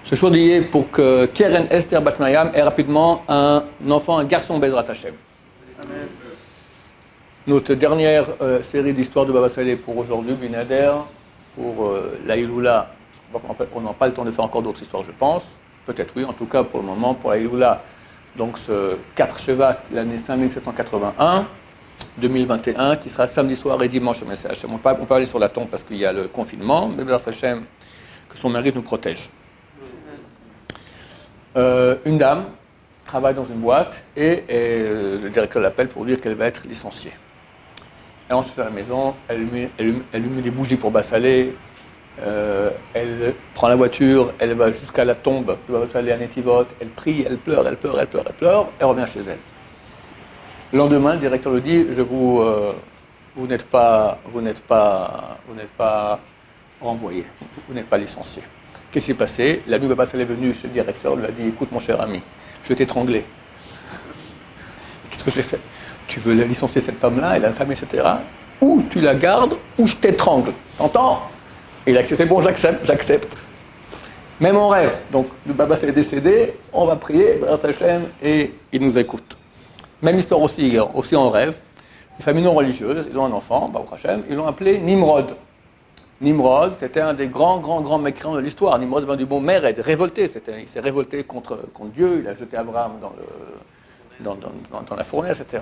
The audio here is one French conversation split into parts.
Ce jour d'hier pour que Keren Esther Bat Mayam ait rapidement un enfant, un garçon Bezrat Hashem. Notre dernière série d'histoire de Baba Saleh pour aujourd'hui, Binader, pour la Iloula. On n'a pas le temps de faire encore d'autres histoires, je pense. Peut-être oui, en tout cas pour le moment, pour la Iloula. Donc ce 4 Shevat, l'année 5781, 2021, qui sera samedi soir et dimanche au message. On peut aller sur la tombe parce qu'il y a le confinement, mais Bezrat Hashem, que son mari nous protège. Une dame travaille dans une boîte et le directeur l'appelle pour dire qu'elle va être licenciée. Elle rentre à la maison, elle lui met des bougies pour Baba Saleh, elle prend la voiture, elle va jusqu'à la tombe de Baba Saleh à Netivot, elle prie, elle pleure, elle revient chez elle. Le lendemain, le directeur lui dit, vous n'êtes pas renvoyé, vous n'êtes pas licencié. Qu'est-ce qui s'est passé? L'ami Baba Saleh est venu chez le directeur, lui a dit, écoute mon cher ami, je vais t'étrangler. Qu'est-ce que j'ai fait? Tu veux licencier cette femme-là, elle a une famille, etc. Ou tu la gardes, ou je t'étrangle. T'entends? Et il a accepté, c'est bon, j'accepte. Même en rêve. Donc, le Baba Saleh est décédé, on va prier, Bezrat Hashem, et il nous écoute. Même histoire aussi en rêve. Une famille non religieuse, ils ont un enfant, Baruch Hashem, ils l'ont appelé Nimrod. Nimrod, c'était un des grands mécréants de l'histoire. Nimrod vient du bon Mered, révolté. Il s'est révolté contre Dieu, il a jeté Abraham dans la fournaise, etc.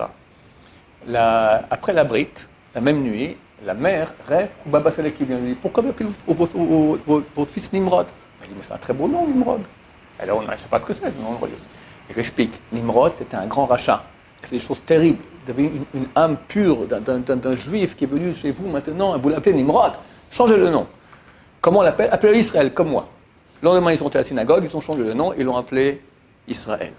Après la brite, la même nuit, la mère rêve que Baba Saleh qui vient lui dire, pourquoi vous appelez votre fils Nimrod? Il dit, mais c'est un très beau nom, Nimrod. Alors, on ne sait pas ce que c'est, le nom religieux. Il explique, Nimrod, c'était un grand rachat. Il fait des choses terribles. Vous avez une âme pure d'un juif qui est venu chez vous maintenant, et vous l'appelez Nimrod. Changez le nom. Comment on l'appelle? Appelez-le Israël, comme moi. Le lendemain, ils sont allés à la synagogue, ils ont changé le nom, ils l'ont appelé Israël.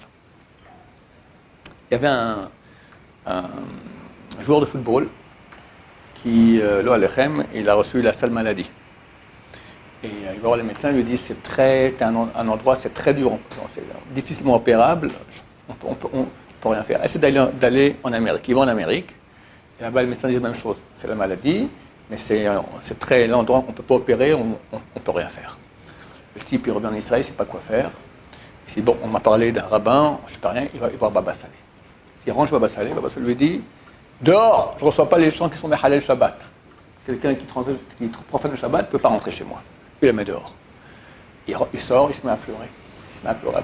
Il y avait un joueur de football qui, Lo Alechem, il a reçu la sale maladie. Et il va voir les médecins, il lui dit c'est un endroit, c'est très dur, c'est difficilement opérable, on peut rien faire. Essaie d'aller en Amérique. Il va en Amérique, et là-bas, les médecins disent la même chose. C'est la maladie, mais c'est l'endroit où on ne peut pas opérer, on ne peut rien faire. Le type, il revient en Israël, il ne sait pas quoi faire. Il dit, bon, on m'a parlé d'un rabbin, je ne sais pas rien, il va voir Baba Saleh. Il range Baba Saleh lui dit, dehors, je ne reçois pas les gens qui sont Halal Shabbat. Quelqu'un qui profane le Shabbat ne peut pas rentrer chez moi. Il la met dehors. Il sort, il se met à pleurer. Il se met à pleurer.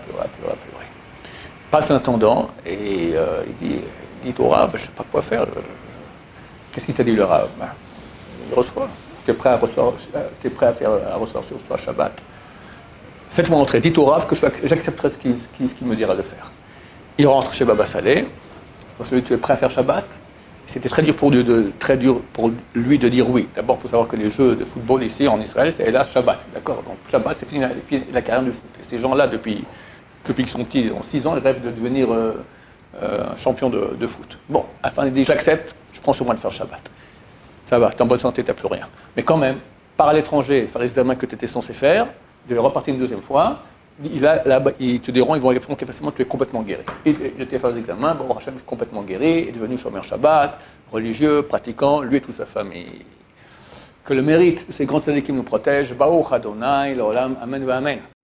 Passe un intendant et il dit au Rav, je ne sais pas quoi faire. Qu'est-ce qu'il t'a dit le Rav? Il reçoit. Tu es prêt à recevoir sur toi Shabbat. Faites-moi entrer. Dites au Rav que j'accepterai ce qu'il me dira de faire. Il rentre chez Baba Saleh. Celui tu es prêt à faire Shabbat? C'était très dur pour lui de dire oui. D'abord, il faut savoir que les jeux de football ici en Israël, c'est hélas Shabbat. D'accord? Donc Shabbat, c'est fini la carrière du foot. Et ces gens-là, depuis qu'ils sont petits, ils ont 6 ans, ils rêvent de devenir champion de foot. Bon, afin de dire j'accepte, je prends sur moi de faire Shabbat. Ça va, tu es en bonne santé, tu n'as plus rien. Mais quand même, par à l'étranger, faire les examens que tu étais censé faire, de repartir une deuxième fois, ils te diront, ils vont très facilement, tu es complètement guéri. Il était fait les examens, bon, Hachem est complètement guéri, il est devenu Shomer Shabbat, religieux, pratiquant, lui et toute sa famille. Que le mérite de ces grands tzadikim nous protège, Baruch Adonai, l'Olam, Amen, Amen.